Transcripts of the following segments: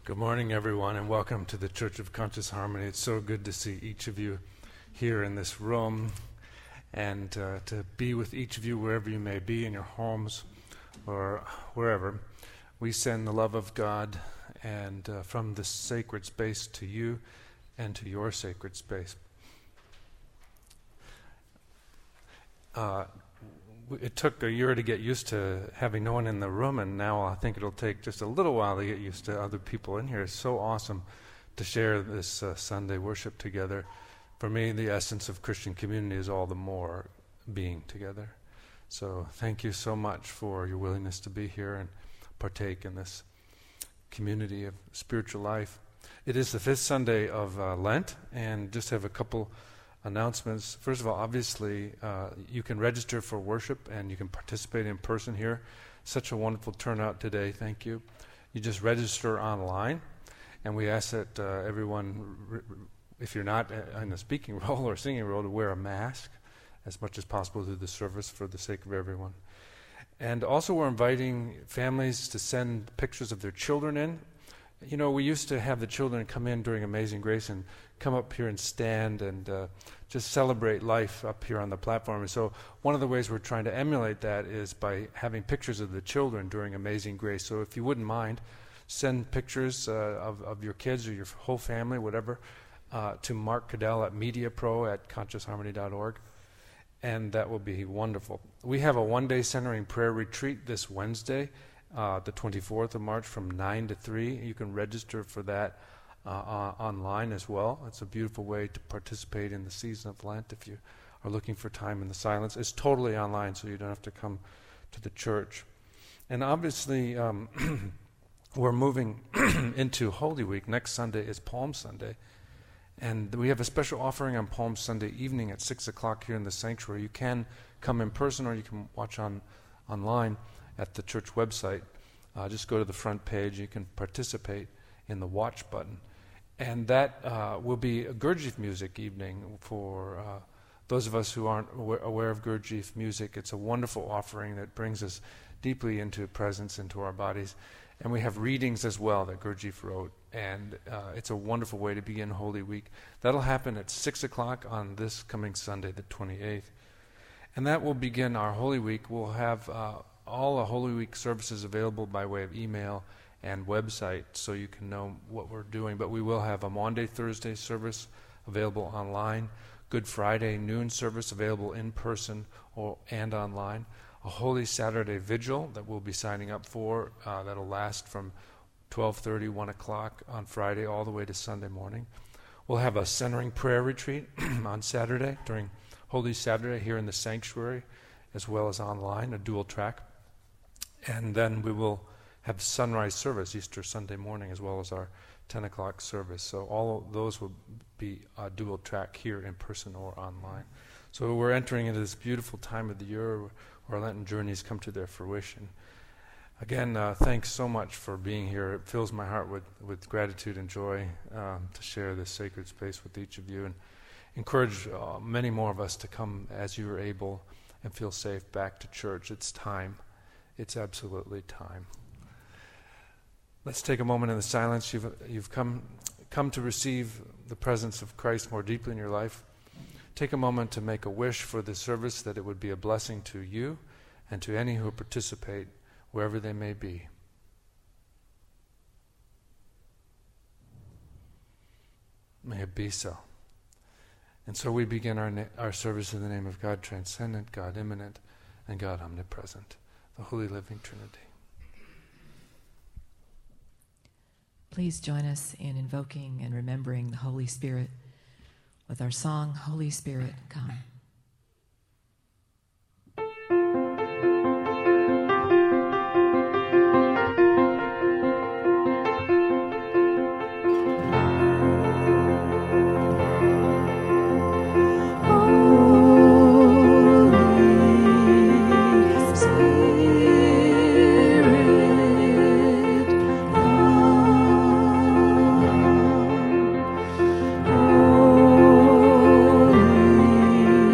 Good morning, everyone, and welcome to the Church of Conscious Harmony. It's so good to see each of you here in this room and to be with each of you wherever you may be, in your homes or wherever. We send the love of God and from the sacred space to you and to your sacred space. It took a year to get used to having no one in the room, and now I think it'll take just a little while to get used to other people in here. It's so awesome to share this Sunday worship together. For me, the essence of Christian community is all the more being together. So thank you so much for your willingness to be here and partake in this community of spiritual life. It is the fifth Sunday of Lent, and just have a couple announcements. First of all, obviously, you can register for worship and you can participate in person here. Such a wonderful turnout today. Thank you. You just register online, and we ask that everyone, if you're not in a speaking role or singing role, to wear a mask as much as possible through the service for the sake of everyone. And also, we're inviting families to send pictures of their children in. You know, we used to have the children come in during Amazing Grace and come up here and stand and just celebrate life up here on the platform. And so one of the ways we're trying to emulate that is by having pictures of the children during Amazing Grace. So if you wouldn't mind, send pictures of your kids or your whole family, whatever, to Mark Cadell at mediapro@consciousharmony.org. And that will be wonderful. We have a one-day centering prayer retreat this Wednesday, the 24th of March from 9 to 3. You can register for that online as well. It's a beautiful way to participate in the season of Lent if you are looking for time in the silence. It's totally online, so you don't have to come to the church. And obviously, we're moving into Holy Week. Next Sunday is Palm Sunday. And we have a special offering on Palm Sunday evening at 6 o'clock here in the sanctuary. You can come in person or you can watch online at the church website. Just go to the front page. You can participate in the watch button. And that will be a Gurdjieff music evening for those of us who aren't aware of Gurdjieff music. It's a wonderful offering that brings us deeply into presence, into our bodies. And we have readings as well that Gurdjieff wrote. And it's a wonderful way to begin Holy Week. That'll happen at 6 o'clock on this coming Sunday, the 28th. And that will begin our Holy Week. We'll have all the Holy Week services available by way of email and website, so you can know what we're doing. But we will have a Maundy Thursday service available online, Good Friday noon service available in person and online, a Holy Saturday Vigil that we'll be signing up for that'll last from 12:30, 1 o'clock on Friday all the way to Sunday morning. We'll have a centering prayer retreat on Saturday during Holy Saturday here in the sanctuary, as well as online, a dual track. And then we will have sunrise service Easter Sunday morning, as well as our 10 o'clock service. So all of those will be a dual track here in person or online. So we're entering into this beautiful time of the year where Lenten journeys come to their fruition. Again, thanks so much for being here. It fills my heart with gratitude and joy to share this sacred space with each of you, and encourage many more of us to come as you are able and feel safe back to church. It's time. It's absolutely time. Let's take a moment in the silence. You've come to receive the presence of Christ more deeply in your life. Take a moment to make a wish for this service, that it would be a blessing to you and to any who participate, wherever they may be. May it be so. And so we begin our service in the name of God transcendent, God immanent, and God omnipresent, the Holy Living Trinity. Please join us in invoking and remembering the Holy Spirit with our song, Holy Spirit, Come. Holy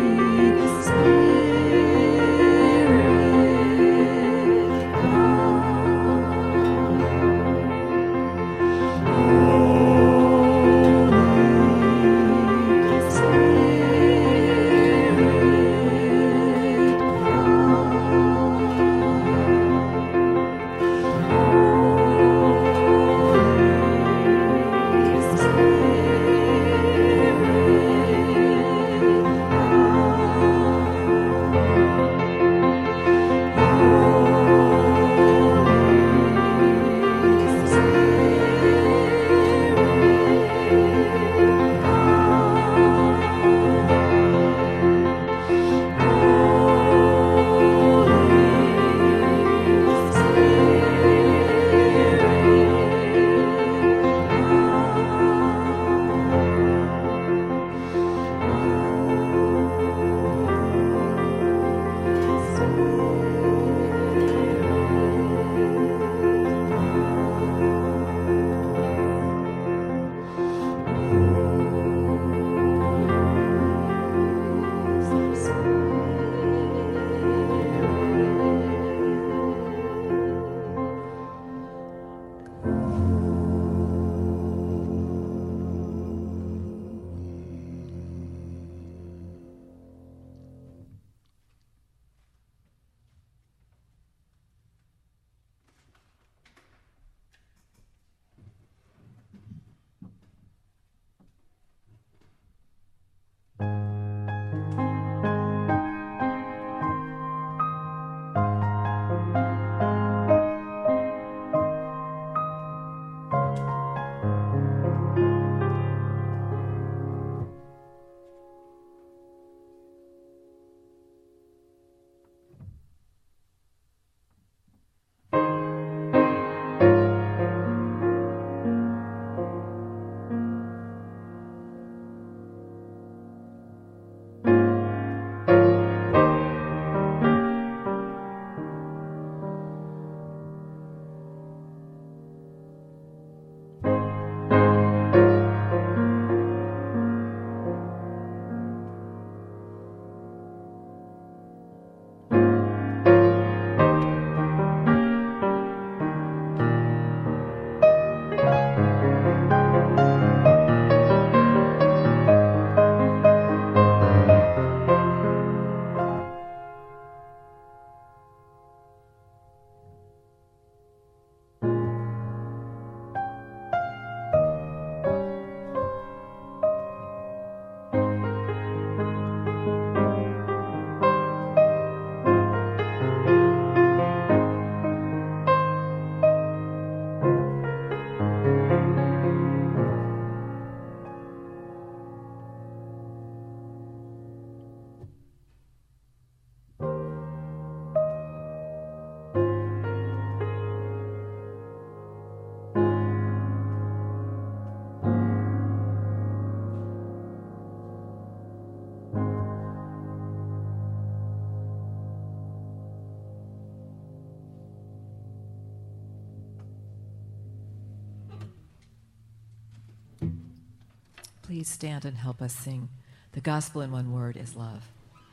please stand and help us sing The Gospel in One Word is Love.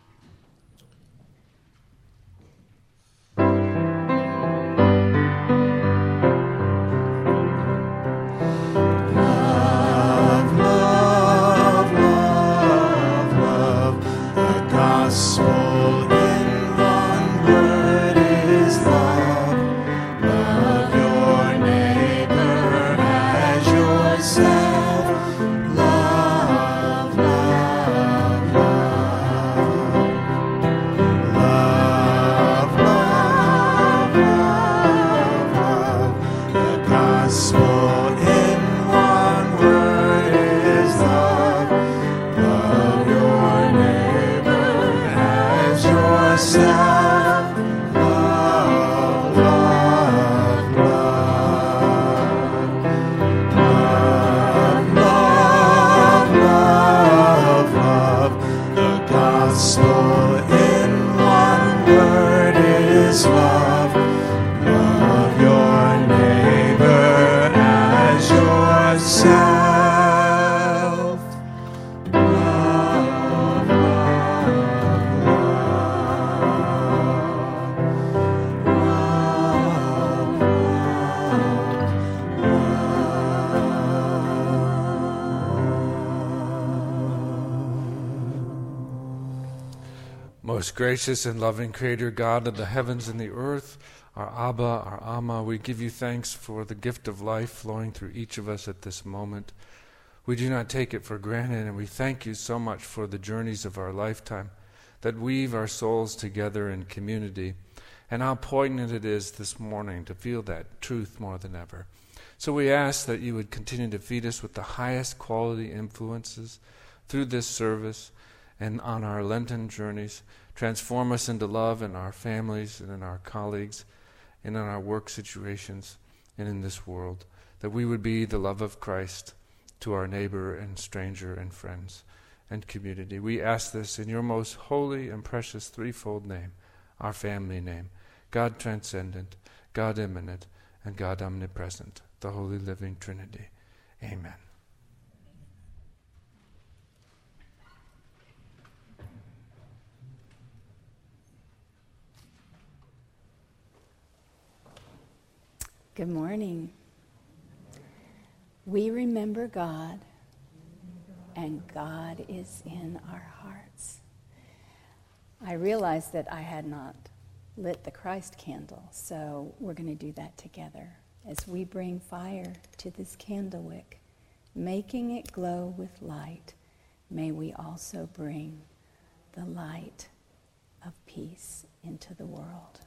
Most gracious and loving Creator, God of the heavens and the earth, our Abba, our Amma, we give you thanks for the gift of life flowing through each of us at this moment. We do not take it for granted, and we thank you so much for the journeys of our lifetime that weave our souls together in community, and how poignant it is this morning to feel that truth more than ever. So we ask that you would continue to feed us with the highest quality influences through this service and on our Lenten journeys. Transform us into love in our families and in our colleagues and in our work situations and in this world, that we would be the love of Christ to our neighbor and stranger and friends and community. We ask this in your most holy and precious threefold name, our family name, God transcendent, God immanent, and God omnipresent, the Holy Living Trinity. Amen. Good morning. We remember God, and God is in our hearts. I realized that I had not lit the Christ candle, so we're going to do that together as we bring fire to this candle wick, making it glow with light. May we also bring the light of peace into the world.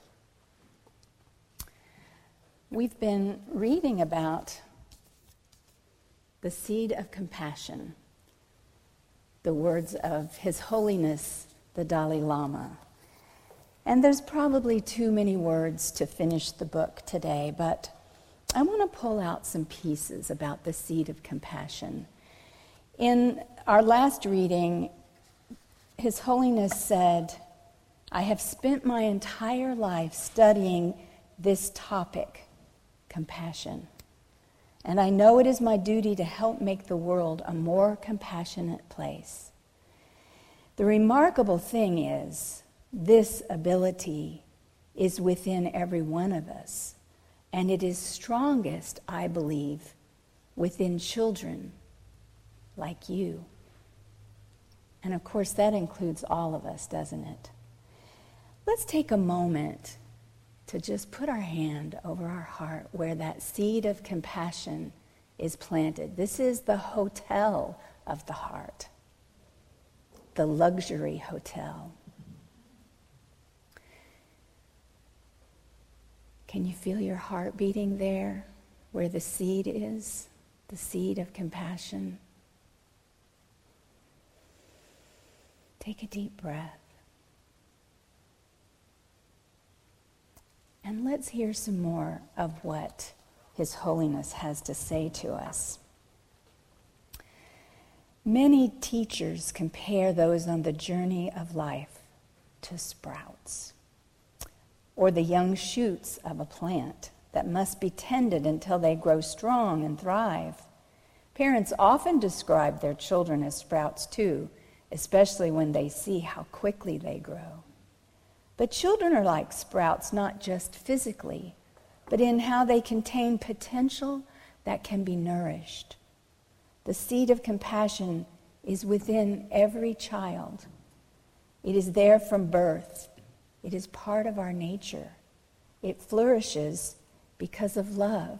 We've been reading about the seed of compassion, the words of His Holiness, the Dalai Lama. And there's probably too many words to finish the book today, but I want to pull out some pieces about the seed of compassion. In our last reading, His Holiness said, I have spent my entire life studying this topic, compassion. And I know it is my duty to help make the world a more compassionate place. The remarkable thing is, this ability is within every one of us, and it is strongest, I believe, within children like you. And of course, that includes all of us, doesn't it? Let's take a moment to just put our hand over our heart where that seed of compassion is planted. This is the hotel of the heart, the luxury hotel. Can you feel your heart beating there where the seed is, the seed of compassion? Take a deep breath. And let's hear some more of what His Holiness has to say to us. Many teachers compare those on the journey of life to sprouts, or the young shoots of a plant that must be tended until they grow strong and thrive. Parents often describe their children as sprouts too, especially when they see how quickly they grow. But children are like sprouts not just physically, but in how they contain potential that can be nourished. The seed of compassion is within every child. It is there from birth. It is part of our nature. It flourishes because of love.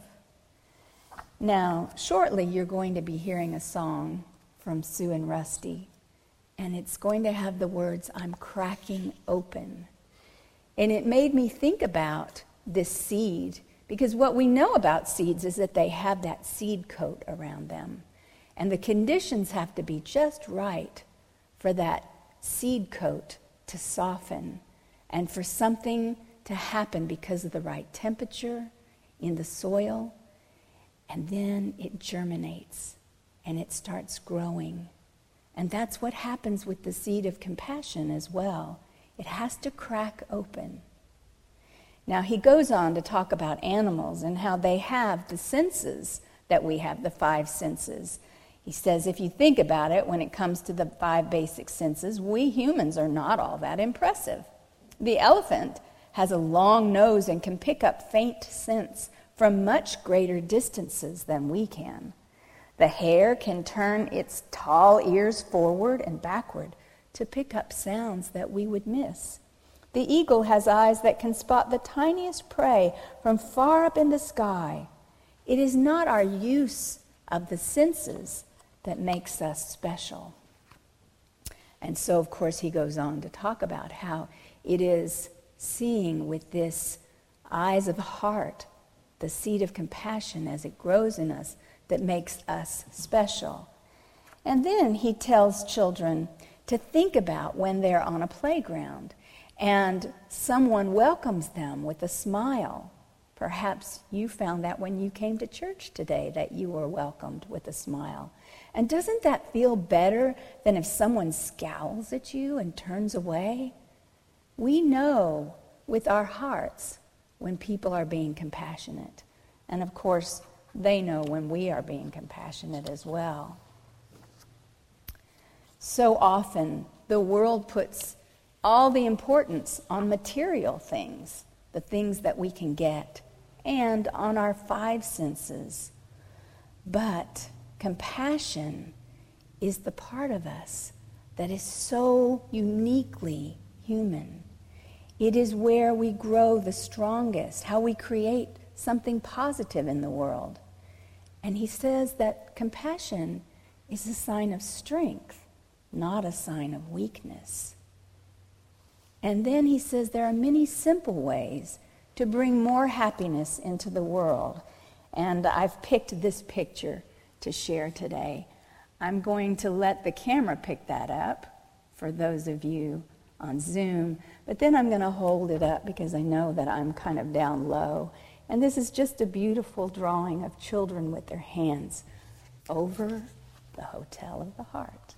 Now, shortly you're going to be hearing a song from Sue and Rusty, and it's going to have the words, "I'm cracking open." And it made me think about this seed, because what we know about seeds is that they have that seed coat around them. And the conditions have to be just right for that seed coat to soften and for something to happen because of the right temperature in the soil. And then it germinates and it starts growing. And that's what happens with the seed of compassion as well. It has to crack open. Now he goes on to talk about animals and how they have the senses that we have, the 5 senses. He says, if you think about it, when it comes to the 5 basic senses, we humans are not all that impressive. The elephant has a long nose and can pick up faint scents from much greater distances than we can. The hare can turn its tall ears forward and backward to pick up sounds that we would miss. The eagle has eyes that can spot the tiniest prey from far up in the sky. It is not our use of the senses that makes us special. And so, of course, he goes on to talk about how it is seeing with this eyes of the heart, the seed of compassion as it grows in us, that makes us special. And then he tells children to think about when they're on a playground and someone welcomes them with a smile. Perhaps you found that when you came to church today, that you were welcomed with a smile. And doesn't that feel better than if someone scowls at you and turns away? We know with our hearts when people are being compassionate. And of course, they know when we are being compassionate as well. So often, the world puts all the importance on material things, the things that we can get, and on our 5 senses. But compassion is the part of us that is so uniquely human. It is where we grow the strongest, how we create something positive in the world. And he says that compassion is a sign of strength, not a sign of weakness. And then he says there are many simple ways to bring more happiness into the world. And I've picked this picture to share today. I'm going to let the camera pick that up for those of you on Zoom, but then I'm going to hold it up because I know that I'm kind of down low. And this is just a beautiful drawing of children with their hands over the Hotel of the Heart.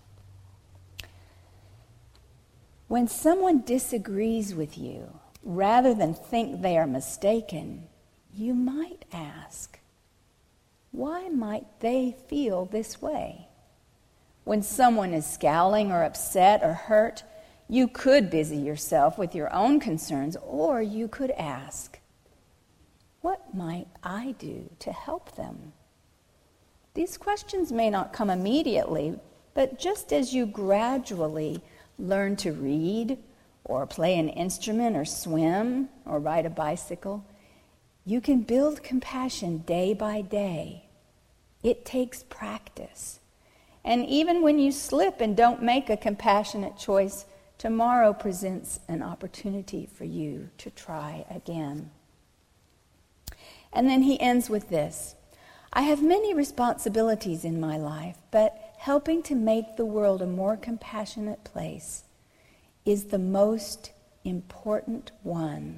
When someone disagrees with you, rather than think they are mistaken, you might ask, why might they feel this way? When someone is scowling or upset or hurt, you could busy yourself with your own concerns, or you could ask, what might I do to help them? These questions may not come immediately, but just as you gradually learn to read or play an instrument or swim or ride a bicycle, you can build compassion day by day. It takes practice. And even when you slip and don't make a compassionate choice, tomorrow presents an opportunity for you to try again. And then he ends with this. I have many responsibilities in my life, but helping to make the world a more compassionate place is the most important one.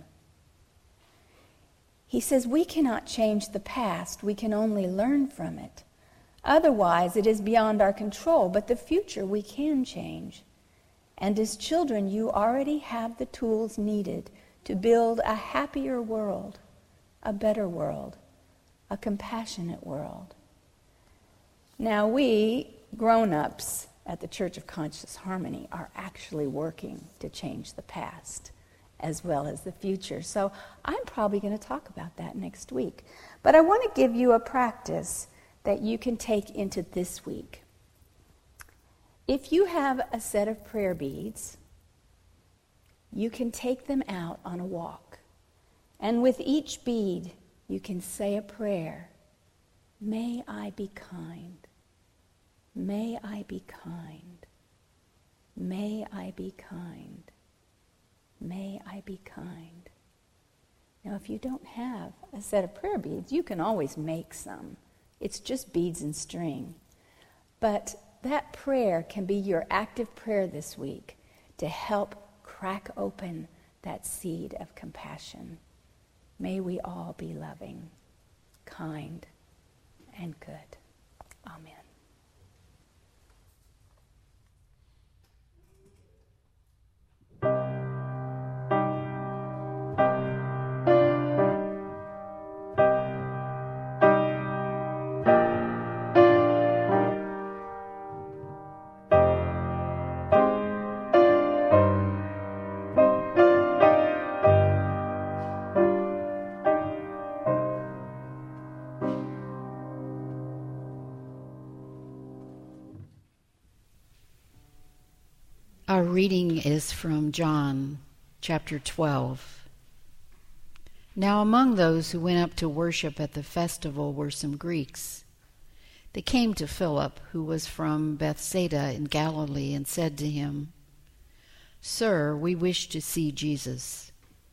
He says we cannot change the past, we can only learn from it. Otherwise, it is beyond our control, but the future we can change. And as children, you already have the tools needed to build a happier world, a better world, a compassionate world. Now we, grown-ups at the Church of Conscious Harmony, are actually working to change the past as well as the future. So I'm probably going to talk about that next week. But I want to give you a practice that you can take into this week. If you have a set of prayer beads, you can take them out on a walk. And with each bead, you can say a prayer. May I be kind. May I be kind. May I be kind. May I be kind. Now, if you don't have a set of prayer beads, you can always make some. It's just beads and string. But that prayer can be your active prayer this week to help crack open that seed of compassion. May we all be loving, kind, and good. Amen. Our reading is from John chapter 12. Now among those who went up to worship at the festival were some Greeks. They came to Philip, who was from Bethsaida in Galilee, and said to him, "Sir, we wish to see Jesus."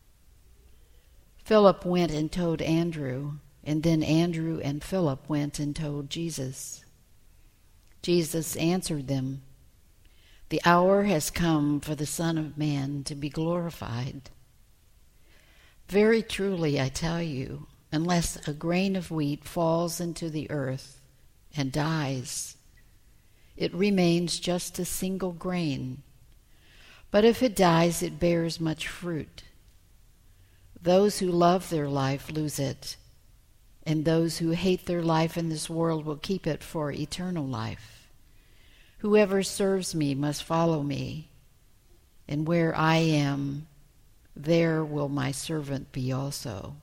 Philip went and told Andrew, and then Andrew and Philip went and told Jesus. Jesus answered them, "The hour has come for the Son of Man to be glorified. Very truly I tell you, unless a grain of wheat falls into the earth and dies, it remains just a single grain. But if it dies, it bears much fruit. Those who love their life lose it, and those who hate their life in this world will keep it for eternal life. Whoever serves me must follow me, and where I am, there will my servant be also.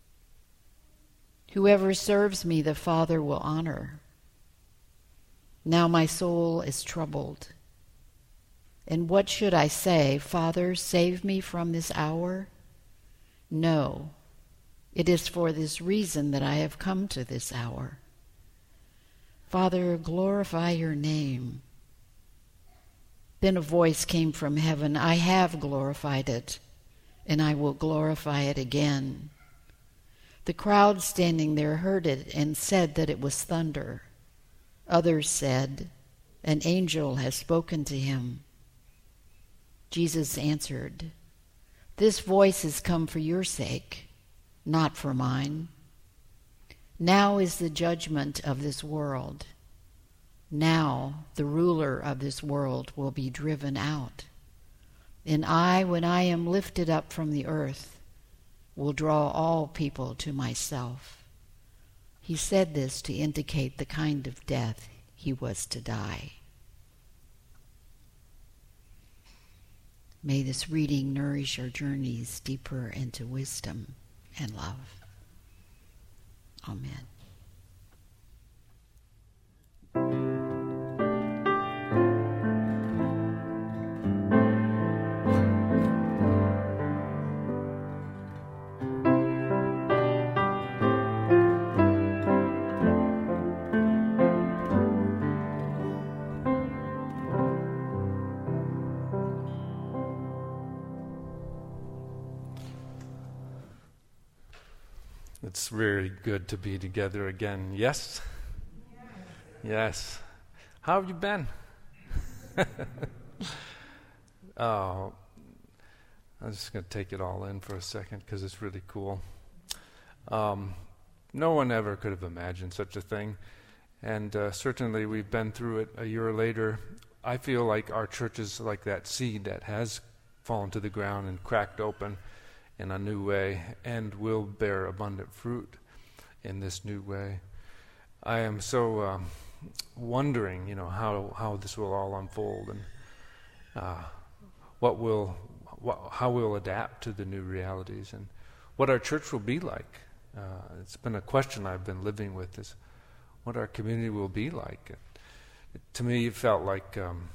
Whoever serves me, the Father will honor. Now my soul is troubled. And what should I say? Father, save me from this hour? No, it is for this reason that I have come to this hour. Father, glorify your name." Then a voice came from heaven, "I have glorified it, and I will glorify it again." The crowd standing there heard it and said that it was thunder. Others said, "An angel has spoken to him." Jesus answered, "This voice has come for your sake, not for mine. Now is the judgment of this world. Now the ruler of this world will be driven out. And I, when I am lifted up from the earth, will draw all people to myself." He said this to indicate the kind of death he was to die. May this reading nourish our journeys deeper into wisdom and love. Amen. It's really good to be together again. Yes? Yes. How have you been? Oh, I'm just going to take it all in for a second because it's really cool. No one ever could have imagined such a thing. And certainly we've been through it a year later. I feel like our church is like that seed that has fallen to the ground and cracked open in a new way and will bear abundant fruit in this new way. I am so wondering, how this will all unfold and how we'll adapt to the new realities and what our church will be like. It's been a question I've been living with, is what our community will be like. To me, it felt like, in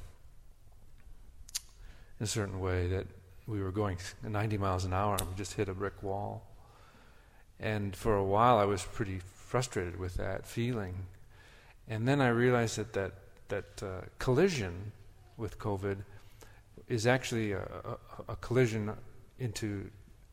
a certain way, that we were going 90 miles an hour and we just hit a brick wall. And for a while, I was pretty frustrated with that feeling. And then I realized that collision with COVID is actually a collision into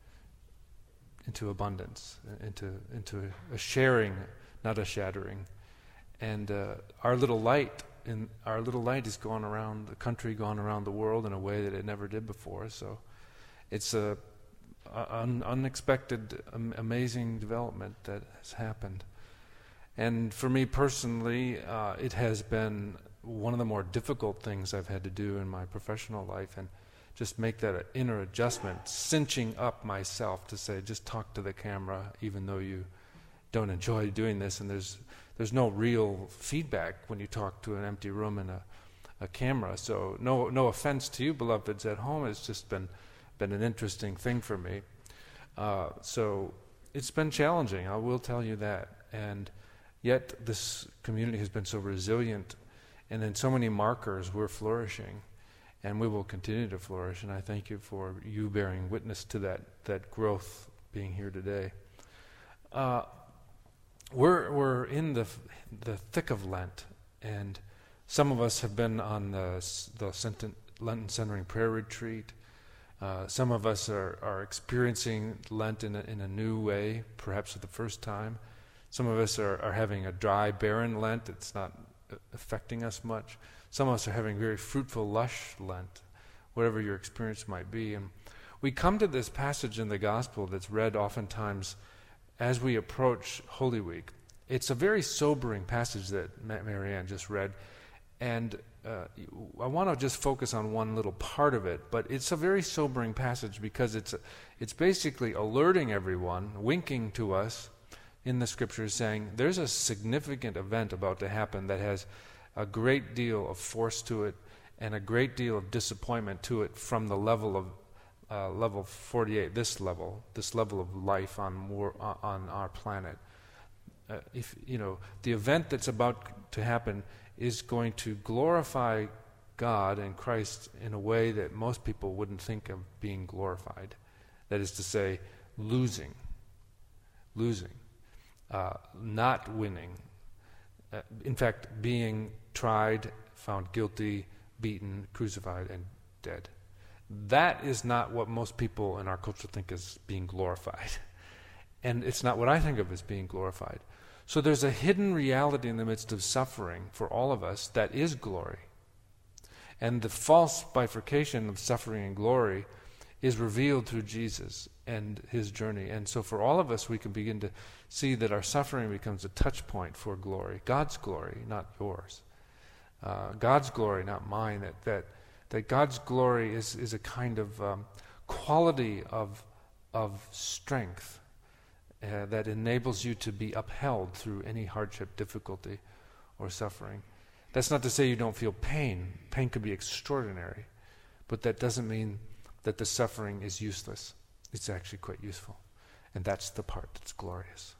abundance, into a sharing, not a shattering. And our little light is going around the country, going around the world in a way that it never did before. So it's an unexpected, amazing development that has happened. And for me personally, it has been one of the more difficult things I've had to do in my professional life, and just make that inner adjustment, cinching up myself to say, just talk to the camera, even though you don't enjoy doing this. And there's no real feedback when you talk to an empty room and a camera. So no offense to you, beloveds at home. It's just been an interesting thing for me. So it's been challenging, I will tell you that. And yet this community has been so resilient, and in so many markers we're flourishing, and we will continue to flourish. And I thank you for you bearing witness to that growth, being here today. We're in the thick of Lent, and some of us have been on the Lenten Centering Prayer Retreat. Some of us are experiencing Lent in a new way, perhaps for the first time. Some of us are having a dry, barren Lent. It's not affecting us much. Some of us are having very fruitful, lush Lent, whatever your experience might be. And we come to this passage in the Gospel that's read oftentimes as we approach Holy Week. It's a very sobering passage that Marianne just read, and I want to just focus on one little part of it, but it's a very sobering passage because it's basically alerting everyone, winking to us in the Scriptures, saying there's a significant event about to happen that has a great deal of force to it and a great deal of disappointment to it from the level of level 48, this level of life on our planet. If the event that's about to happen is going to glorify God and Christ in a way that most people wouldn't think of being glorified. That is to say, losing, not winning. In fact, being tried, found guilty, beaten, crucified, and dead. That is not what most people in our culture think is being glorified. And it's not what I think of as being glorified. So there's a hidden reality in the midst of suffering for all of us that is glory. And the false bifurcation of suffering and glory is revealed through Jesus and his journey. And so for all of us, we can begin to see that our suffering becomes a touch point for glory. God's glory, not yours. God's glory, not mine. That God's glory is a kind of quality of strength that enables you to be upheld through any hardship, difficulty, or suffering. That's not to say you don't feel pain. Pain could be extraordinary, but that doesn't mean that the suffering is useless. It's actually quite useful, and that's the part that's glorious.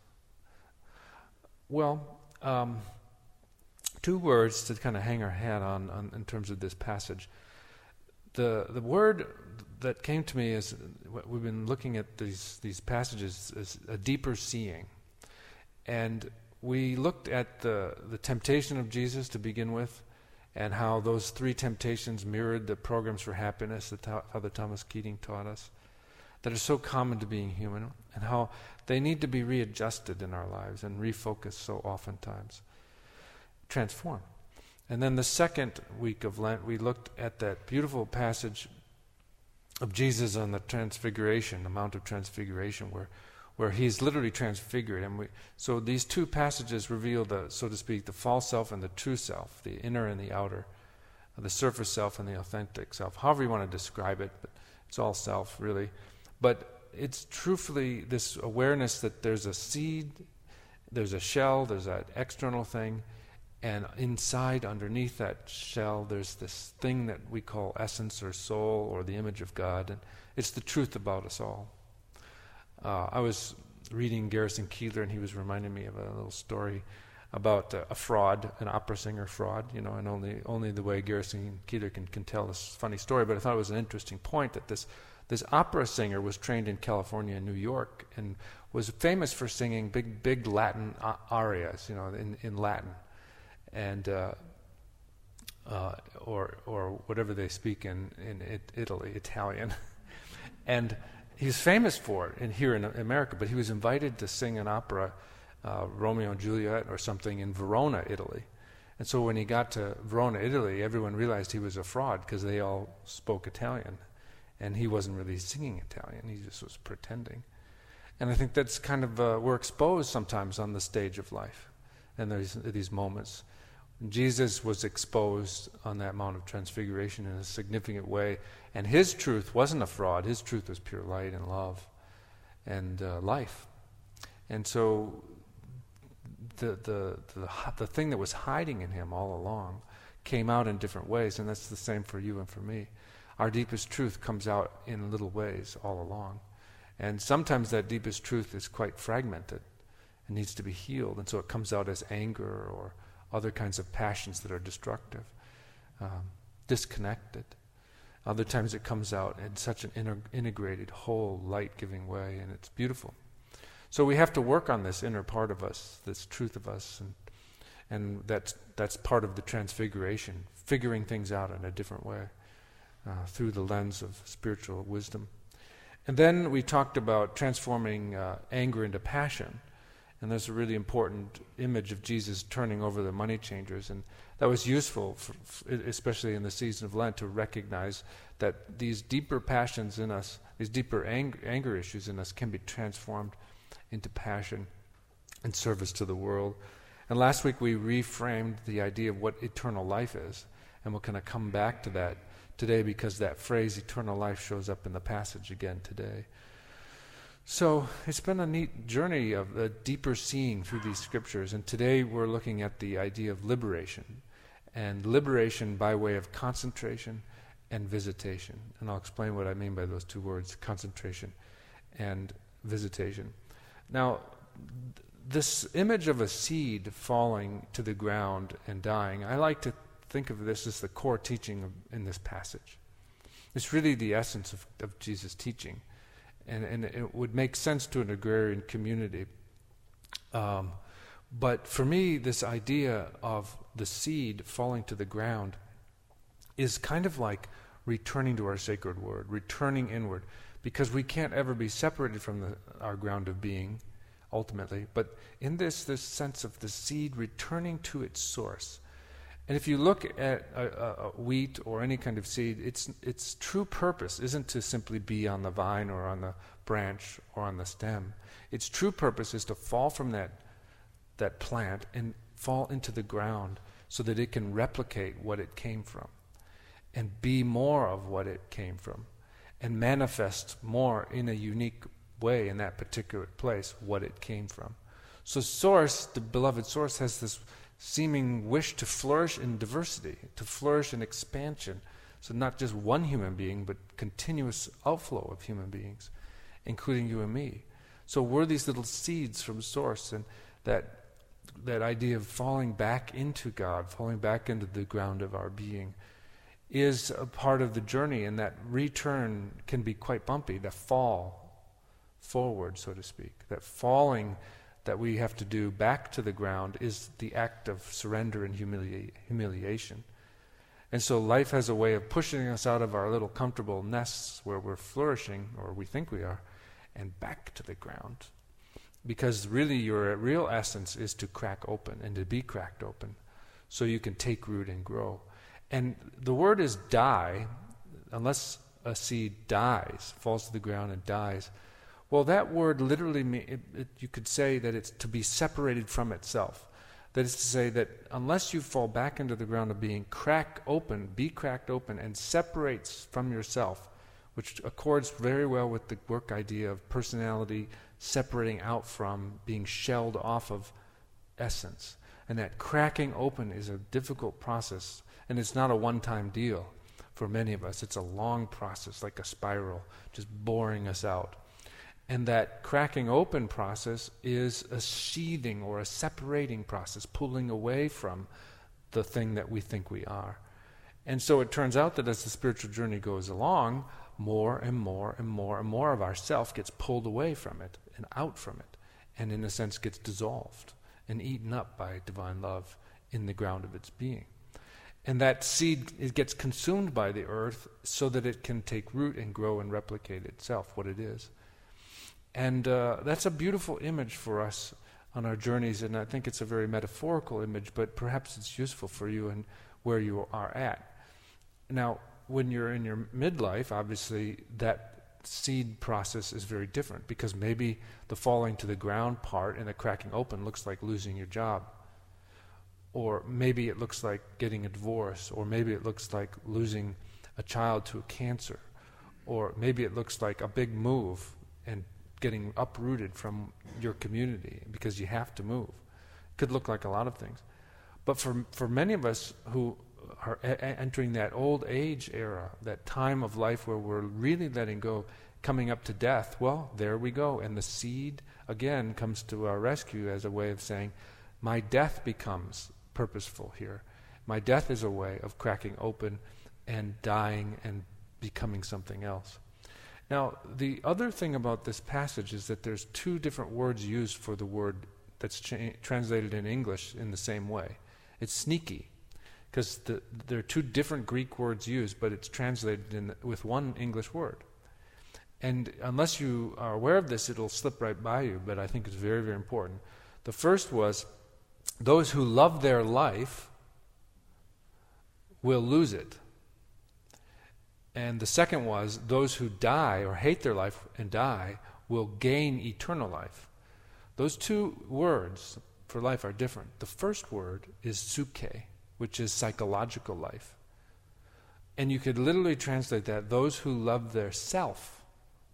Well, two words to kind of hang our hat on in terms of this passage. The word that came to me is, we've been looking at these passages as a deeper seeing. And we looked at the temptation of Jesus to begin with, and how those three temptations mirrored the programs for happiness that Father Thomas Keating taught us, that are so common to being human, and how they need to be readjusted in our lives and refocused so oftentimes. Transformed. And then the second week of Lent, we looked at that beautiful passage of Jesus on the Transfiguration, the Mount of Transfiguration, where he's literally transfigured. And so these two passages reveal so to speak, the false self and the true self, the inner and the outer, the surface self and the authentic self. However you want to describe it, but it's all self, really. But it's truthfully this awareness that there's a seed, there's a shell, there's that external thing, And inside, underneath that shell, there's this thing that we call essence or soul or the image of God, and it's the truth about us all. I was reading Garrison Keillor, and he was reminding me of a little story about a fraud, an opera singer fraud, and only the way Garrison Keillor can tell this funny story, but I thought it was an interesting point that this opera singer was trained in California and New York and was famous for singing big Latin arias, in Latin, and or whatever they speak in Italy, Italian, and he's famous for it here in America. But he was invited to sing an opera, Romeo and Juliet or something, in Verona, Italy. And so when he got to Verona, Italy, everyone realized he was a fraud because they all spoke Italian. And he wasn't really singing Italian, he just was pretending. And I think that's kind of, we're exposed sometimes on the stage of life. And there's these moments. Jesus was exposed on that Mount of Transfiguration in a significant way. And his truth wasn't a fraud, his truth was pure light and love and life. And so the thing that was hiding in him all along came out in different ways, and that's the same for you and for me. Our deepest truth comes out in little ways all along. And sometimes that deepest truth is quite fragmented and needs to be healed, and so it comes out as anger or other kinds of passions that are destructive, disconnected. Other times it comes out in such an integrated, whole, light-giving way, and it's beautiful. So we have to work on this inner part of us, this truth of us, and that's part of the transfiguration, figuring things out in a different way. Through the lens of spiritual wisdom. And then we talked about transforming anger into passion. And there's a really important image of Jesus turning over the money changers. And that was useful, especially in the season of Lent, to recognize that these deeper passions in us, these deeper anger issues in us, can be transformed into passion and service to the world. And last week we reframed the idea of what eternal life is. And we're going to come back to that today because that phrase, eternal life, shows up in the passage again today. So it's been a neat journey of a deeper seeing through these scriptures, and today we're looking at the idea of liberation, and liberation by way of concentration and visitation. And I'll explain what I mean by those two words, concentration and visitation. Now, this image of a seed falling to the ground and dying, I like to think of this as the core teaching in this passage. It's really the essence of Jesus' teaching. And it would make sense to an agrarian community. But for me, this idea of the seed falling to the ground is kind of like returning to our sacred word, returning inward, because we can't ever be separated from our ground of being, ultimately. But in this sense of the seed returning to its source. And if you look at a wheat or any kind of seed, its true purpose isn't to simply be on the vine or on the branch or on the stem. Its true purpose is to fall from that plant and fall into the ground so that it can replicate what it came from and be more of what it came from and manifest more in a unique way in that particular place what it came from. So Source, the beloved Source, has this seeming wish to flourish in diversity, to flourish in expansion. So not just one human being, but continuous outflow of human beings, including you and me. So we're these little seeds from Source, and that idea of falling back into God, falling back into the ground of our being, is a part of the journey, and that return can be quite bumpy, the fall forward, so to speak, that falling that we have to do back to the ground is the act of surrender and humiliation. And so life has a way of pushing us out of our little comfortable nests where we're flourishing, or we think we are, and back to the ground. Because really your real essence is to crack open and to be cracked open so you can take root and grow. And the word is die, unless a seed dies, falls to the ground and dies. Well, that word literally, you could say that it's to be separated from itself. That is to say that unless you fall back into the ground of being, crack open, be cracked open, and separates from yourself, which accords very well with the work idea of personality separating out from, being shelled off of essence. And that cracking open is a difficult process, and it's not a one-time deal. For many of us, it's a long process, like a spiral, just boring us out. And that cracking open process is a sheathing or a separating process, pulling away from the thing that we think we are. And so it turns out that as the spiritual journey goes along, more and more and more and more of ourself gets pulled away from it and out from it, and in a sense gets dissolved and eaten up by divine love in the ground of its being. And that seed, it gets consumed by the earth so that it can take root and grow and replicate itself, what it is. And that's a beautiful image for us on our journeys, and I think it's a very metaphorical image, but perhaps it's useful for you and where you are at. Now, when you're in your midlife, obviously that seed process is very different, because maybe the falling to the ground part and the cracking open looks like losing your job. Or maybe it looks like getting a divorce, or maybe it looks like losing a child to cancer, or maybe it looks like a big move and getting uprooted from your community because you have to move. It could look like a lot of things. But for many of us who are entering that old age era, that time of life where we're really letting go, coming up to death, well, there we go. And the seed, again, comes to our rescue as a way of saying, my death becomes purposeful here. My death is a way of cracking open and dying and becoming something else. Now, the other thing about this passage is that there's two different words used for the word that's translated in English in the same way. It's sneaky, because there are two different Greek words used, but it's translated with one English word. And unless you are aware of this, it'll slip right by you, but I think it's very, very important. The first was, those who love their life will lose it. And the second was, those who die or hate their life and die will gain eternal life. Those two words for life are different. The first word is psyche, which is psychological life. And you could literally translate that, those who love their self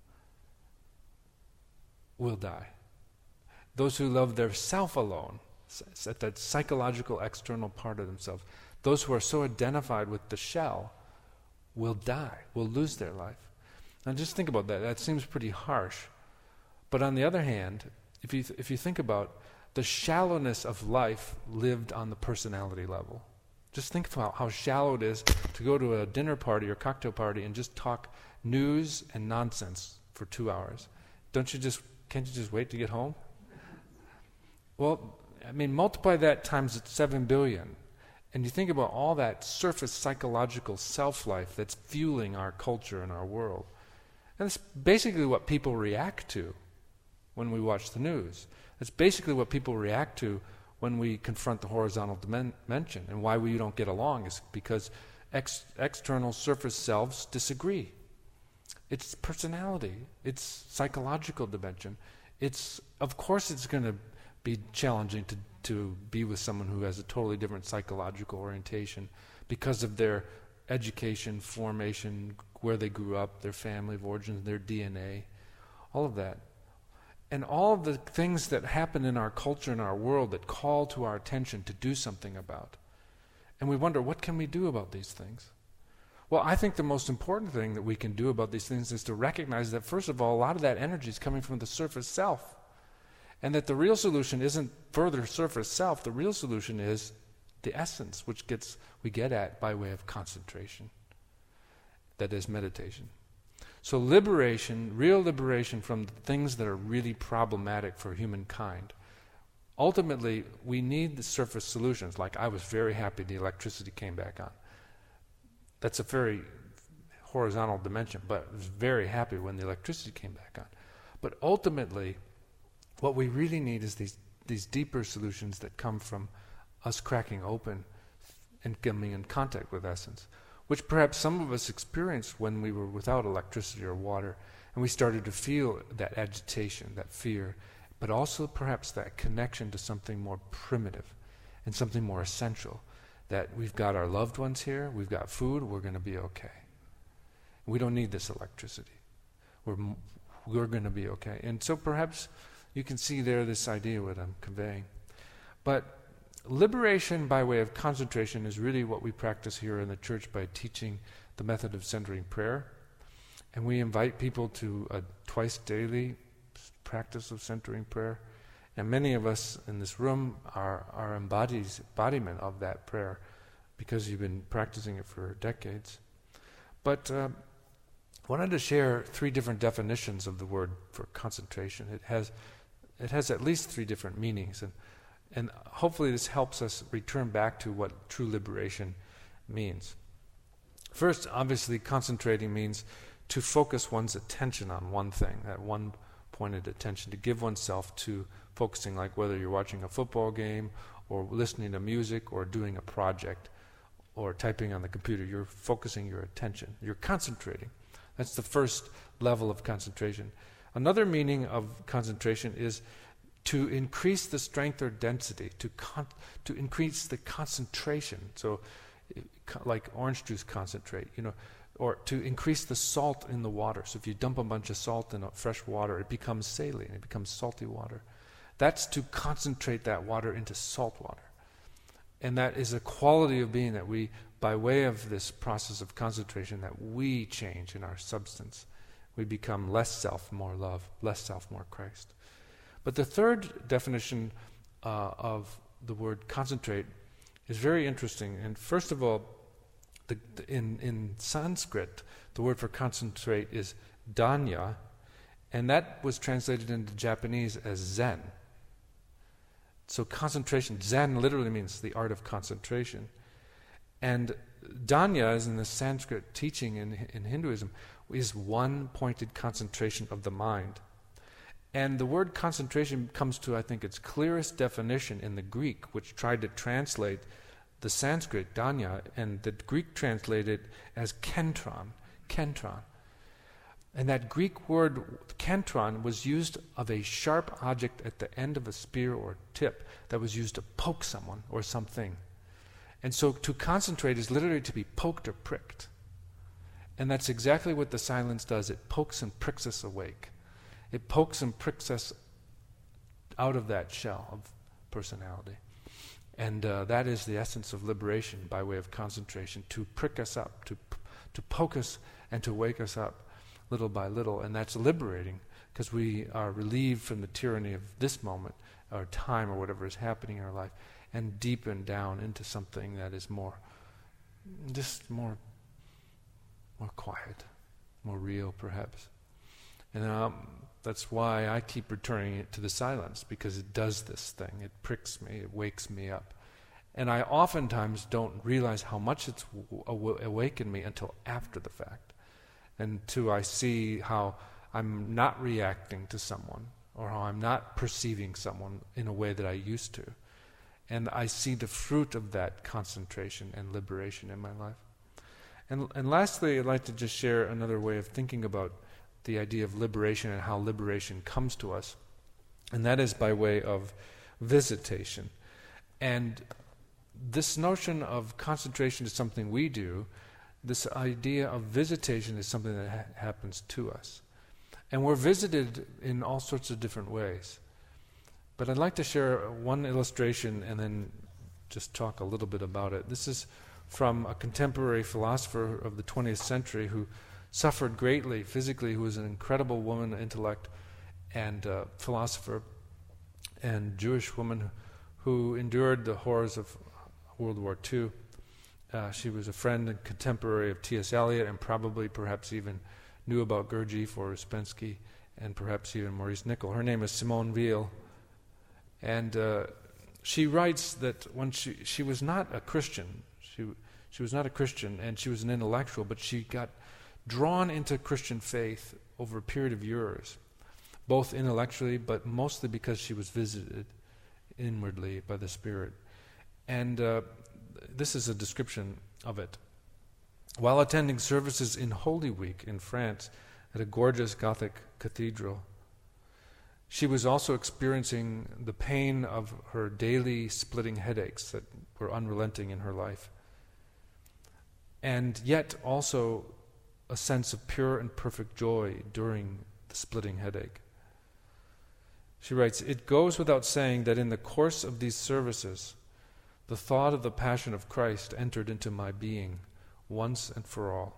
will die. Those who love their self alone, that psychological external part of themselves, those who are so identified with the shell will die, will lose their life. Now just think about that. That seems pretty harsh. But on the other hand, if you think about the shallowness of life lived on the personality level, just think about how shallow it is to go to a dinner party or cocktail party and just talk news and nonsense for 2 hours. Can't you just wait to get home? Well, I mean, multiply that times 7 billion. And you think about all that surface psychological self-life that's fueling our culture and our world. And it's basically what people react to when we watch the news. It's basically what people react to when we confront the horizontal dimension. And why we don't get along is because external surface selves disagree. It's personality. It's psychological dimension. Of course it's going to be challenging to be with someone who has a totally different psychological orientation because of their education, formation, where they grew up, their family of origin, their DNA, all of that. And all of the things that happen in our culture and our world that call to our attention to do something about. And we wonder, what can we do about these things? Well, I think the most important thing that we can do about these things is to recognize that, first of all, a lot of that energy is coming from the surface self. And that the real solution isn't further surface self. The real solution is the essence, which we get at by way of concentration. That is meditation. So liberation, real liberation from the things that are really problematic for humankind. Ultimately, we need the surface solutions. Like, I was very happy the electricity came back on. That's a very horizontal dimension, but I was very happy when the electricity came back on. But ultimately, what we really need is these deeper solutions that come from us cracking open and coming in contact with essence, which perhaps some of us experienced when we were without electricity or water, and we started to feel that agitation, that fear, but also perhaps that connection to something more primitive and something more essential, that we've got our loved ones here, we've got food, we're going to be okay. We don't need this electricity. We're going to be okay. And so perhaps you can see there this idea what I'm conveying. But liberation by way of concentration is really what we practice here in the church by teaching the method of centering prayer. And we invite people to a twice daily practice of centering prayer. And many of us in this room are embodiment of that prayer because you've been practicing it for decades. But I wanted to share 3 different definitions of the word for concentration. It has at least 3 different meanings, and hopefully this helps us return back to what true liberation means. First, obviously, concentrating means to focus one's attention on one thing, that one pointed attention, to give oneself to focusing, like whether you're watching a football game or listening to music or doing a project or typing on the computer. You're focusing your attention. You're concentrating. That's the first level of concentration. Another meaning of concentration is to increase the strength or density, to increase the concentration. So, like orange juice concentrate, or to increase the salt in the water. So if you dump a bunch of salt in fresh water, it becomes saline, it becomes salty water. That's to concentrate that water into salt water. And that is a quality of being that we, by way of this process of concentration, that we change in our substance. We become less self, more love, less self, more Christ. But the third definition of the word concentrate is very interesting. And first of all, in Sanskrit, the word for concentrate is dhanya, and that was translated into Japanese as Zen. So concentration, Zen literally means the art of concentration. And dhanya, as in the Sanskrit teaching in Hinduism, is one pointed concentration of the mind. And the word concentration comes to, I think, its clearest definition in the Greek, which tried to translate the Sanskrit dhanya, and the Greek translated as kentron. And that Greek word kentron was used of a sharp object at the end of a spear or tip that was used to poke someone or something. And so to concentrate is literally to be poked or pricked. And that's exactly what the silence does. It pokes and pricks us awake. It pokes and pricks us out of that shell of personality. And that is the essence of liberation by way of concentration, to prick us up, to poke us and to wake us up little by little. And that's liberating because we are relieved from the tyranny of this moment or time or whatever is happening in our life and deepen down into something that is more quiet, more real perhaps. And that's why I keep returning it to the silence, because it does this thing. It pricks me, it wakes me up. And I oftentimes don't realize how much it's awakened me until after the fact. Until I see how I'm not reacting to someone, or how I'm not perceiving someone in a way that I used to. And I see the fruit of that concentration and liberation in my life. And lastly, I'd like to just share another way of thinking about the idea of liberation and how liberation comes to us. And that is by way of visitation. And this notion of concentration is something we do. This idea of visitation is something that happens to us. And we're visited in all sorts of different ways. But I'd like to share one illustration and then just talk a little bit about it. This is from a contemporary philosopher of the 20th century who suffered greatly physically, who was an incredible woman, intellect, and philosopher, and Jewish woman who endured the horrors of World War II. She was a friend and contemporary of T.S. Eliot, and probably perhaps even knew about Gurdjieff or Uspensky, and perhaps even Maurice Nicoll. Her name is Simone Weil. And she writes that when she was not a Christian, she was not a Christian, and she was an intellectual, but she got drawn into Christian faith over a period of years, both intellectually, but mostly because she was visited inwardly by the Spirit. And this is a description of it. While attending services in Holy Week in France at a gorgeous Gothic cathedral, she was also experiencing the pain of her daily splitting headaches that were unrelenting in her life, and yet also a sense of pure and perfect joy during the splitting headache. She writes, "It goes without saying that in the course of these services, the thought of the passion of Christ entered into my being once and for all.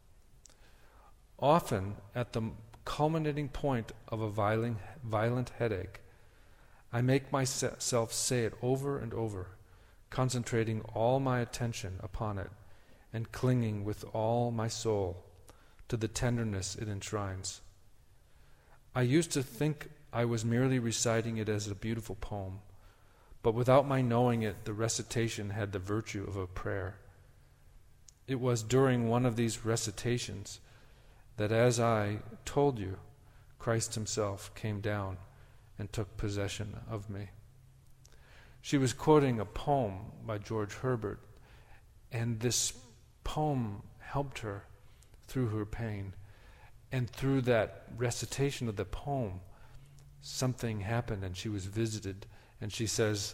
Often, at the culminating point of a violent headache, I make myself say it over and over, concentrating all my attention upon it and clinging with all my soul to the tenderness it enshrines. I used to think I was merely reciting it as a beautiful poem, but without my knowing it, the recitation had the virtue of a prayer. It was during one of these recitations that, as I told you, Christ himself came down and took possession of me. She was quoting a poem by George Herbert, and this poem helped her through her pain. And through that recitation of the poem, something happened and she was visited. And she says,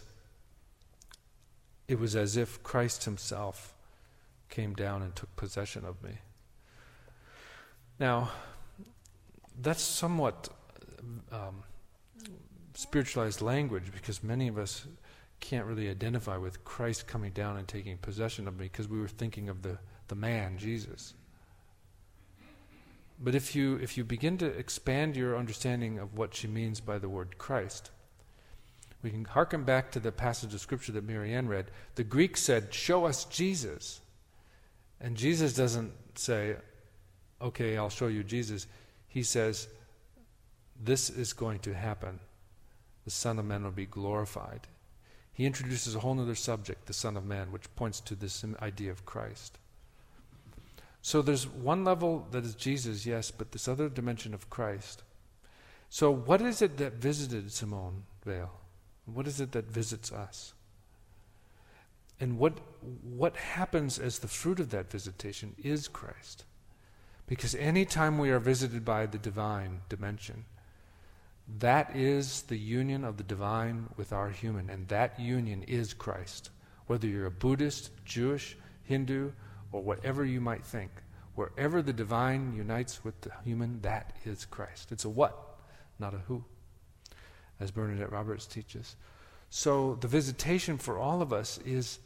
it was as if Christ himself came down and took possession of me. Now, that's somewhat spiritualized language, because many of us can't really identify with Christ coming down and taking possession of me, because we were thinking of the man, Jesus. But if you begin to expand your understanding of what she means by the word Christ, we can hearken back to the passage of Scripture that Marianne read. The Greek said, "Show us Jesus." And Jesus doesn't say, "Okay, I'll show you Jesus." He says, "This is going to happen. The Son of Man will be glorified." He introduces a whole other subject, the Son of Man, which points to this idea of Christ. So there's one level that is Jesus, yes, but this other dimension of Christ. So what is it that visited Simone Weil? What is it that visits us? And what happens as the fruit of that visitation is Christ. Because any time we are visited by the divine dimension, that is the union of the divine with our human, and that union is Christ. Whether you're a Buddhist, Jewish, Hindu, or whatever you might think, wherever the divine unites with the human, that is Christ. It's a what, not a who, as Bernadette Roberts teaches. So the visitation for all of us is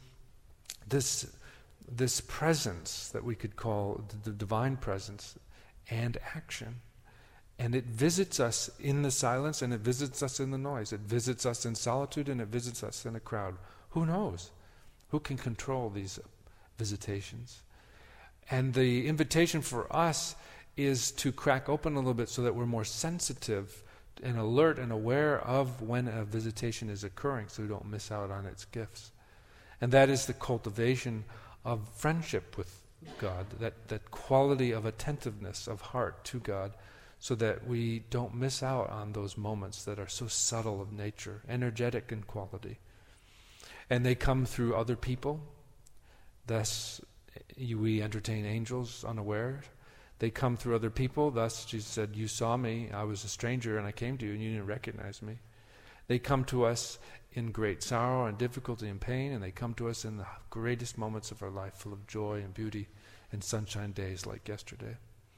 this presence that we could call the divine presence and action. And it visits us in the silence, and it visits us in the noise. It visits us in solitude, and it visits us in a crowd. Who knows? Who can control these visitations? And the invitation for us is to crack open a little bit so that we're more sensitive and alert and aware of when a visitation is occurring, so we don't miss out on its gifts. And that is the cultivation of friendship with God, that quality of attentiveness of heart to God, so that we don't miss out on those moments that are so subtle of nature, energetic in quality. And they come through other people. Thus, we entertain angels unaware. They come through other people. Thus, Jesus said, "You saw me, I was a stranger, and I came to you, and you didn't recognize me." They come to us in great sorrow and difficulty and pain, and they come to us in the greatest moments of our life, full of joy and beauty and sunshine days like yesterday.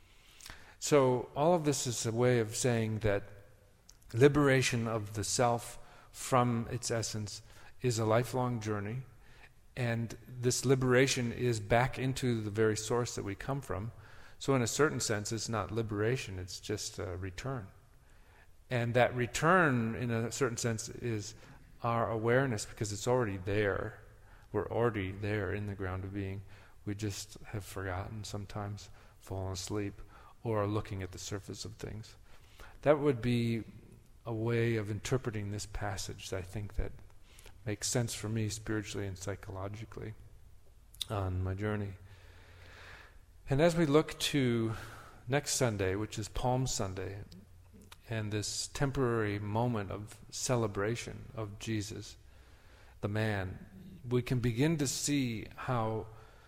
So all of this is a way of saying that liberation of the self from its essence is a lifelong journey, and this liberation is back into the very source that we come from. So in a certain sense, it's not liberation, it's just a return. And that return, in a certain sense, is our awareness, because it's already there. We're already there in the ground of being. We just have forgotten sometimes, fallen asleep, or are looking at the surface of things. That would be a way of interpreting this passage that I think that makes sense for me spiritually and psychologically on my journey. And as we look to next Sunday, which is Palm Sunday, and this temporary moment of celebration of Jesus, the man, we can begin to see how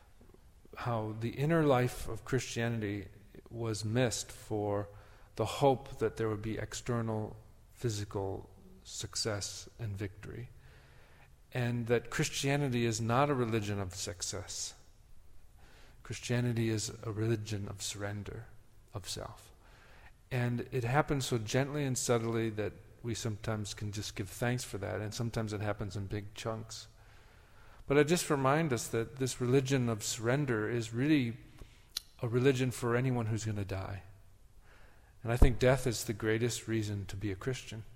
the inner life of Christianity was missed for the hope that there would be external physical success and victory. And that Christianity is not a religion of success. Christianity is a religion of surrender, of self. And it happens so gently and subtly that we sometimes can just give thanks for that, and sometimes it happens in big chunks. But I just remind us that this religion of surrender is really a religion for anyone who's going to die. And I think death is the greatest reason to be a Christian.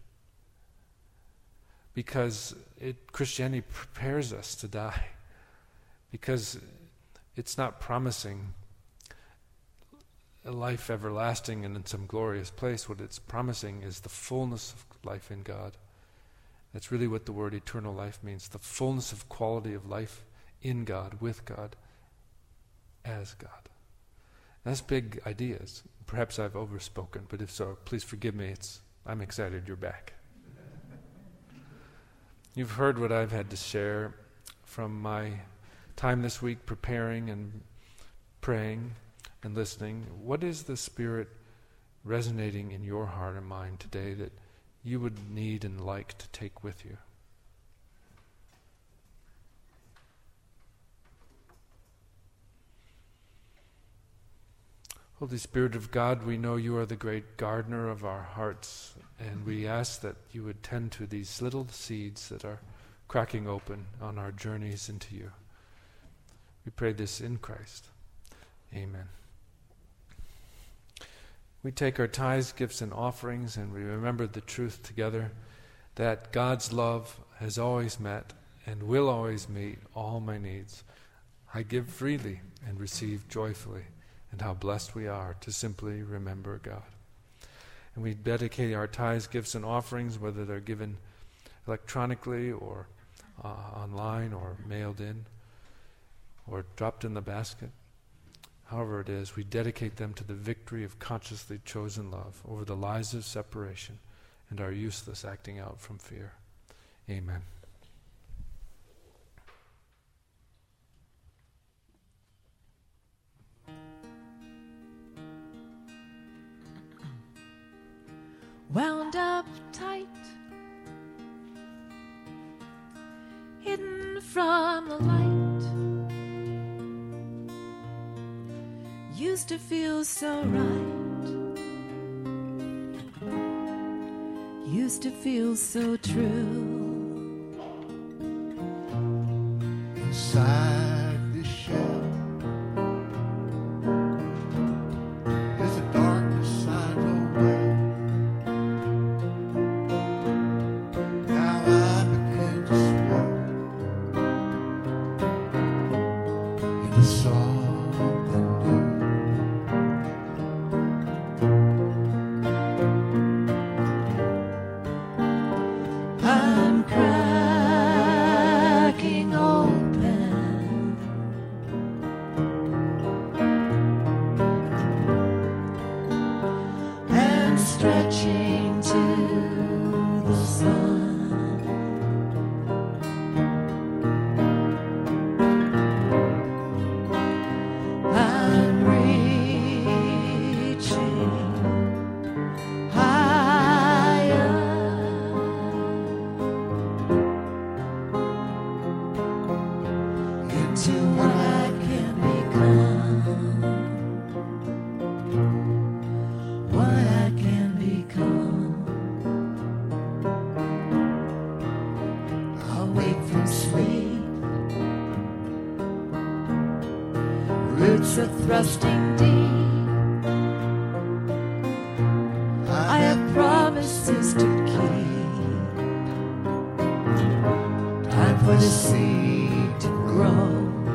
Because Christianity prepares us to die. Because it's not promising a life everlasting and in some glorious place. What it's promising is the fullness of life in God. That's really what the word eternal life means. The fullness of quality of life in God, with God, as God. That's big ideas. Perhaps I've overspoken, but if so, please forgive me. I'm excited you're back. You've heard what I've had to share from my time this week preparing and praying and listening. What is the Spirit resonating in your heart and mind today that you would need and like to take with you? Holy Spirit of God, we know you are the great gardener of our hearts, and we ask that you would tend to these little seeds that are cracking open on our journeys into you. We pray this in Christ. Amen. We take our tithes, gifts, and offerings, and we remember the truth together that God's love has always met and will always meet all my needs. I give freely and receive joyfully, and how blessed we are to simply remember God. And we dedicate our tithes, gifts, and offerings, whether they're given electronically or online or mailed in or dropped in the basket. However it is, we dedicate them to the victory of consciously chosen love over the lies of separation and our useless acting out from fear. Amen. Wound up tight, hidden from the light, used to feel so right, used to feel so true. Inside this shell is a darkness I know well. Now I begin to swell into something new. I'm cracking open, and stretching to the sun. I'm reaching higher into what I can become, what I can become. I'll wake from sleep, roots are thrusting deep. I have promises to keep. Time for the seed to grow.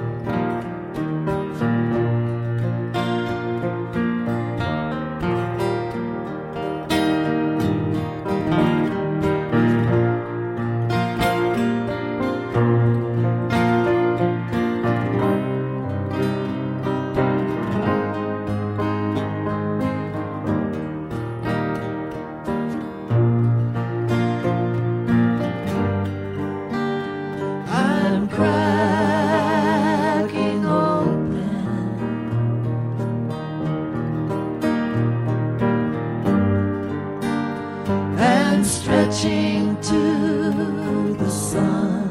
I'm cracking open, and stretching to the sun.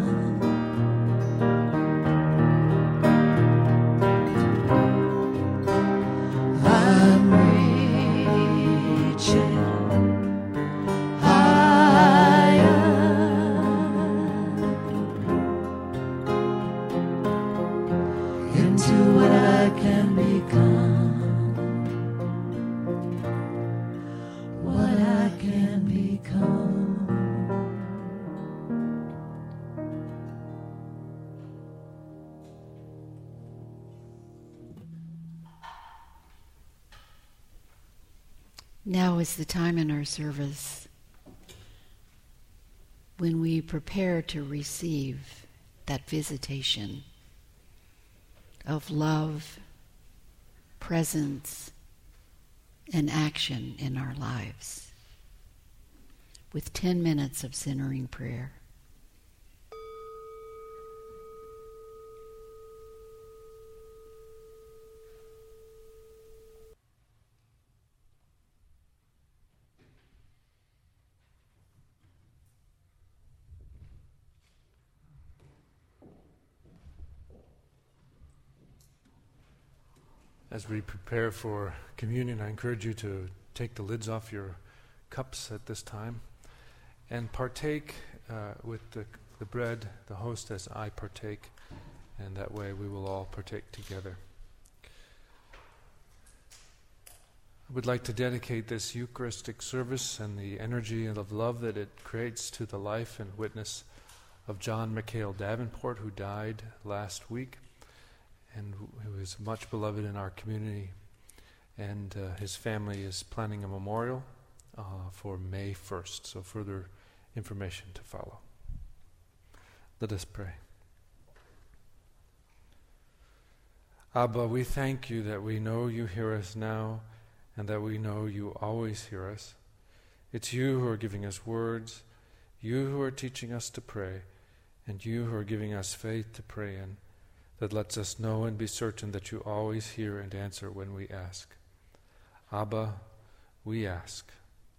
I'm reaching higher Now is the time in our service when we prepare to receive that visitation of love, presence, and action in our lives, with 10 minutes of centering prayer. As we prepare for communion, I encourage you to take the lids off your cups at this time and partake with the bread, the host as I partake, and that way we will all partake together. I would like to dedicate this Eucharistic service and the energy and of love that it creates to the life and witness of John McHale Davenport, who died last week, and who is much beloved in our community. And his family is planning a memorial for May 1st, so further information to follow. Let us pray. Abba, we thank you that we know you hear us now, and that we know you always hear us. It's you who are giving us words, you who are teaching us to pray, and you who are giving us faith to pray in, that lets us know and be certain that you always hear and answer when we ask. Abba, we ask.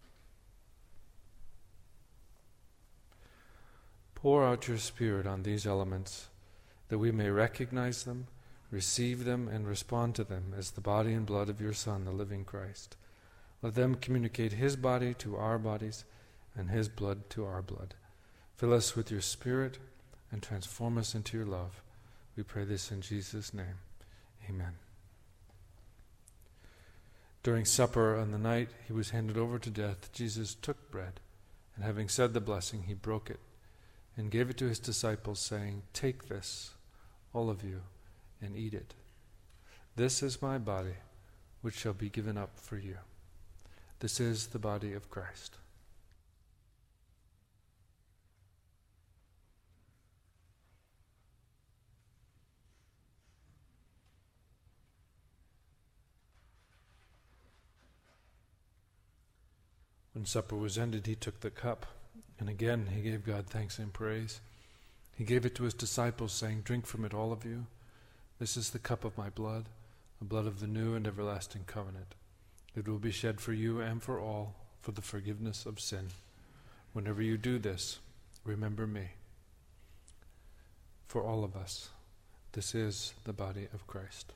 Pour out your Spirit on these elements, that we may recognize them, receive them, and respond to them as the body and blood of your Son, the living Christ. Let them communicate his body to our bodies and his blood to our blood. Fill us with your Spirit and transform us into your love. We pray this in Jesus' name. Amen. During supper on the night he was handed over to death, Jesus took bread, and having said the blessing, he broke it and gave it to his disciples, saying, "Take this, all of you, and eat it. This is my body, which shall be given up for you." This is the body of Christ. When supper was ended, he took the cup, and again he gave God thanks and praise. He gave it to his disciples, saying, "Drink from it, all of you. This is the cup of my blood, the blood of the new and everlasting covenant. It will be shed for you and for all for the forgiveness of sin. Whenever you do this, remember me." For all of us, this is the body of Christ.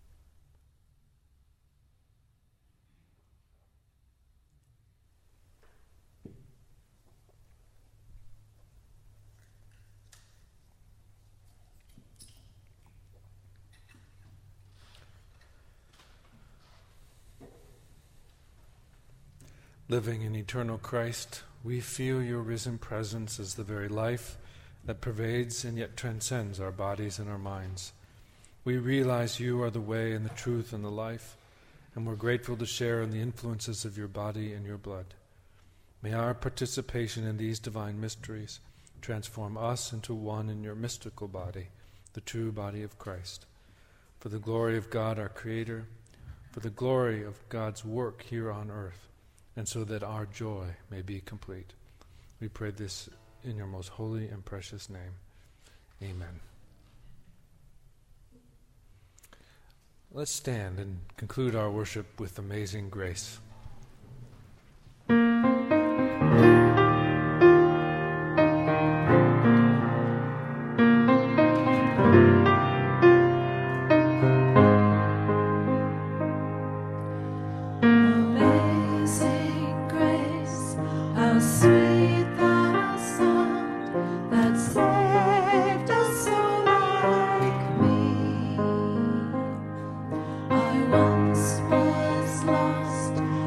Living in eternal Christ, we feel your risen presence as the very life that pervades and yet transcends our bodies and our minds. We realize you are the way and the truth and the life, and we're grateful to share in the influences of your body and your blood. May our participation in these divine mysteries transform us into one in your mystical body, the true body of Christ. For the glory of God our Creator, for the glory of God's work here on earth, and so that our joy may be complete. We pray this in your most holy and precious name. Amen. Let's stand and conclude our worship with Amazing Grace. Once was lost,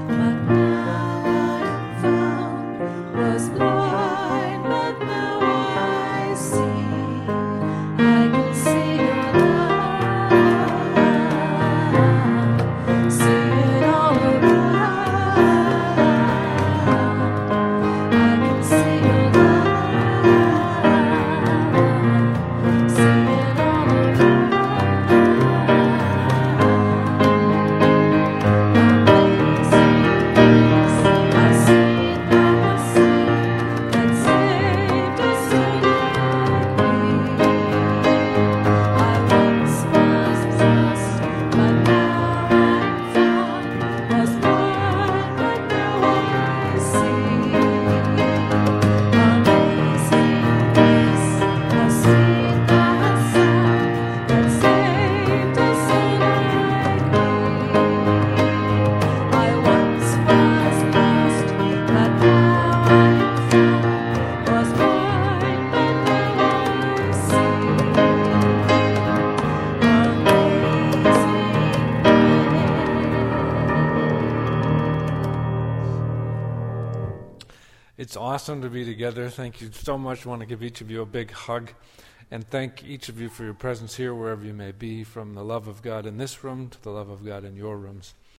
awesome to be together. Thank you so much. I want to give each of you a big hug and thank each of you for your presence here, wherever you may be, from the love of God in this room to the love of God in your rooms.